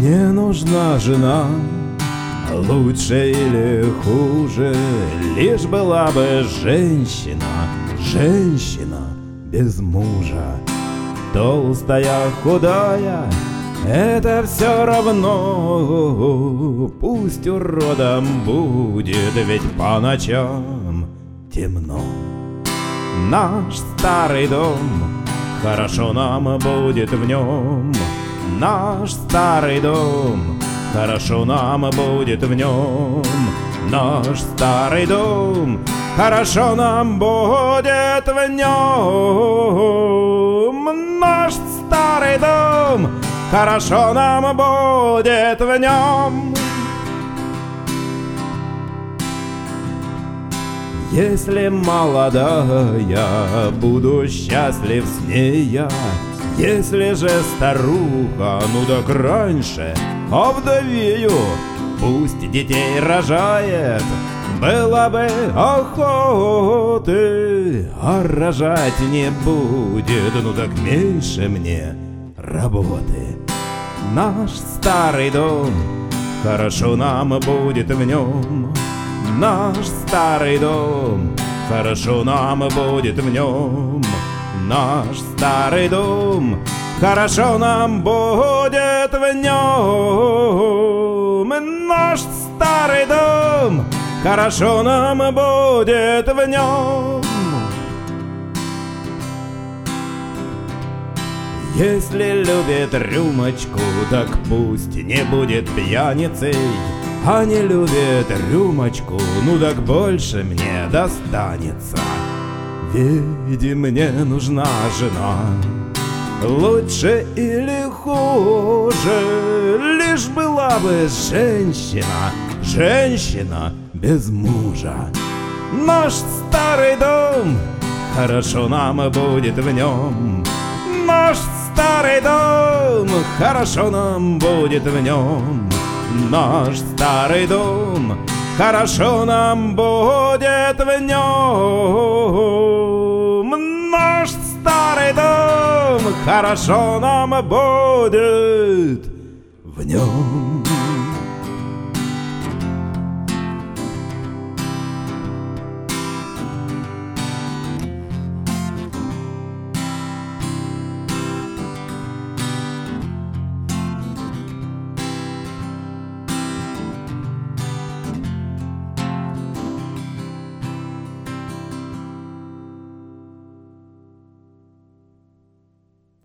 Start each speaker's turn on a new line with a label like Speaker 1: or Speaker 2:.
Speaker 1: мне нужна жена, лучше или хуже, лишь была бы женщина, женщина без мужа. Толстая, худая, это все равно, пусть уродом будет, ведь по ночам темно. Наш старый дом, хорошо нам будет в нем. Наш старый дом, хорошо нам будет в нем. Наш старый дом, хорошо нам будет в нем. Наш старый дом, хорошо нам будет в нем. Если молодая, буду счастлив с ней я. Если же старуха, ну так раньше овдовею. Пусть детей рожает, было бы охоты, а рожать не будет, ну так меньше мне работы. Наш старый дом, хорошо нам будет в нем. Наш старый дом, хорошо нам будет в нем. Наш старый дом, хорошо нам будет в нем. Наш старый дом, хорошо нам будет в нем. Если любит рюмочку, так пусть не будет пьяницей. А не любит рюмочку, ну так больше мне достанется. Ведь мне нужна жена, лучше или хуже, лишь была бы женщина, женщина без мужа. Наш старый дом, хорошо нам будет в нем. Наш старый дом, хорошо нам будет в нем. Наш старый дом, хорошо нам будет в нем. Наш старый дом, хорошо нам будет в нем.